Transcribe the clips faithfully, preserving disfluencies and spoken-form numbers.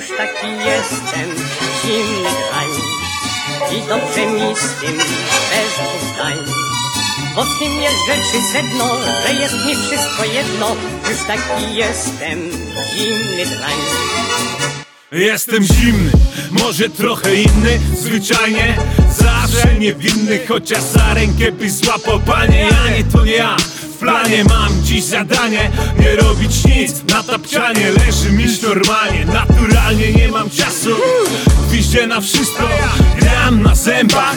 już taki jestem, zimny drań. I dobrze mi z tym, bez dwóch zdań. Bo w tym jest rzeczy sedno, że jest mi wszystko jedno, już taki jestem, zimny drań. Jestem zimny, może trochę inny, zwyczajnie zawsze niewinny, chociaż za rękę by złapał panie. Ja nie, to nie ja, w planie mam dziś zadanie, nie robić nic na tapczanie. Leży miś normalnie, naturalnie, nie mam czasu, gwiździe na wszystko, gram na zębach.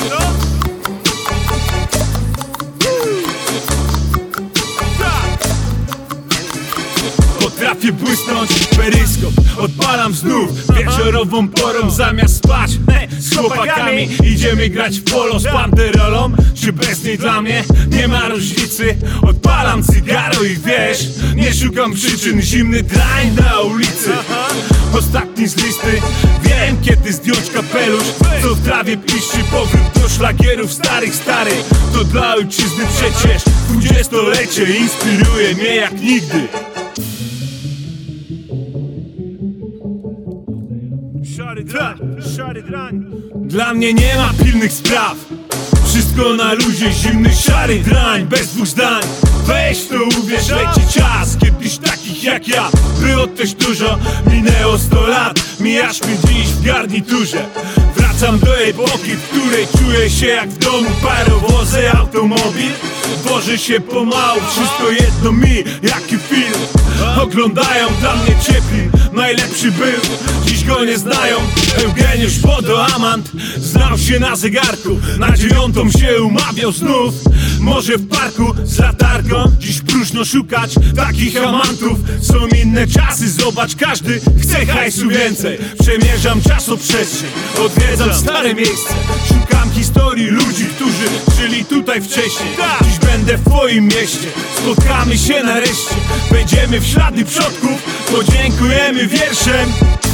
Potrafię błysnąć peryskop, odpalam znów wieczorową porą. Zamiast spać he, z chłopakami idziemy grać w polo. Z banderolą czy bez niej dla mnie nie ma różnicy. Odpalam cygaro i wiesz, nie szukam przyczyn. Zimny drań na ulicy, ostatni z listy. Wiem kiedy zdjąć kapelusz, co w trawie piszczy. Powrót do szlagierów starych, starych. To dla ojczyzny przecież dwudziestolecie inspiruje mnie jak nigdy. Szary drań, szary drań. Dla mnie nie ma pilnych spraw, wszystko na luzie, zimny szary drań, bez dwóch zdań. Weź to uwierz, leci czas, kiedyś takich jak ja było też dużo. Minęło sto lat, mijasz mi dziś w garniturze. Wracam do epoki, w której czuję się jak w domu. Parowozy, automobil, tworzy się pomału. Wszystko jedno mi, jaki film oglądają dla mnie ciepli. Najlepszy był, dziś go nie znają. Eugeniusz Podoamant znał się na zegarku, na dziewiątą się umawiał znów. Może w parku z latarką, dziś próżno szukać takich amantów. Są inne czasy, zobacz, każdy chce hajsu więcej. Przemierzam czasoprzestrzeń, odwiedzam stare miejsce. Szukam historii ludzi, którzy żyli tutaj wcześniej. Dziś będę w twoim mieście, spotkamy się nareszcie. Wejdziemy w ślady przodków, podziękujemy wierszem.